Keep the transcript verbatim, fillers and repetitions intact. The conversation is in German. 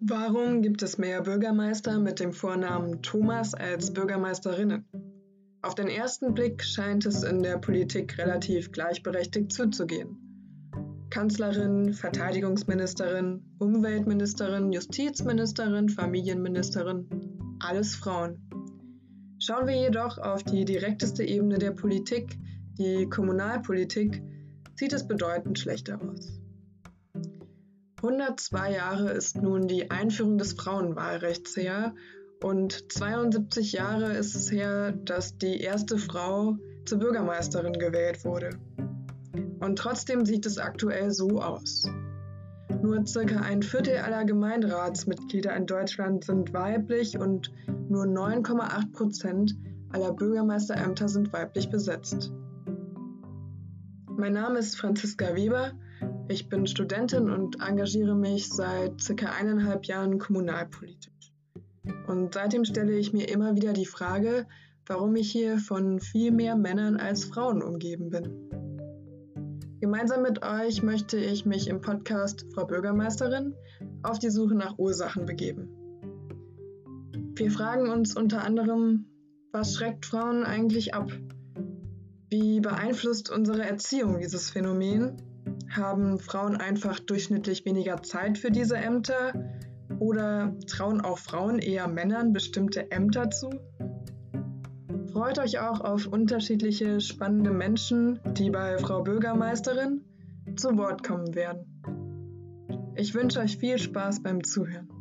Warum gibt es mehr Bürgermeister mit dem Vornamen Thomas als Bürgermeisterinnen? Auf den ersten Blick scheint es in der Politik relativ gleichberechtigt zuzugehen. Kanzlerin, Verteidigungsministerin, Umweltministerin, Justizministerin, Familienministerin, alles Frauen. Schauen wir jedoch auf die direkteste Ebene der Politik, die Kommunalpolitik, sieht es bedeutend schlechter aus. hundertzwei Jahre ist nun die Einführung des Frauenwahlrechts her und zweiundsiebzig Jahre ist es her, dass die erste Frau zur Bürgermeisterin gewählt wurde. Und trotzdem sieht es aktuell so aus. Nur circa ein Viertel aller Gemeinderatsmitglieder in Deutschland sind weiblich und nur neun Komma acht Prozent aller Bürgermeisterämter sind weiblich besetzt. Mein Name ist Franziska Weber. Ich bin Studentin und engagiere mich seit circa eineinhalb Jahren kommunalpolitisch. Und seitdem stelle ich mir immer wieder die Frage, warum ich hier von viel mehr Männern als Frauen umgeben bin. Gemeinsam mit euch möchte ich mich im Podcast Frau Bürgermeisterin auf die Suche nach Ursachen begeben. Wir fragen uns unter anderem, was schreckt Frauen eigentlich ab? Wie beeinflusst unsere Erziehung dieses Phänomen? Haben Frauen einfach durchschnittlich weniger Zeit für diese Ämter? Oder trauen auch Frauen eher Männern bestimmte Ämter zu? Freut euch auch auf unterschiedliche spannende Menschen, die bei Frau Bürgermeisterin zu Wort kommen werden. Ich wünsche euch viel Spaß beim Zuhören.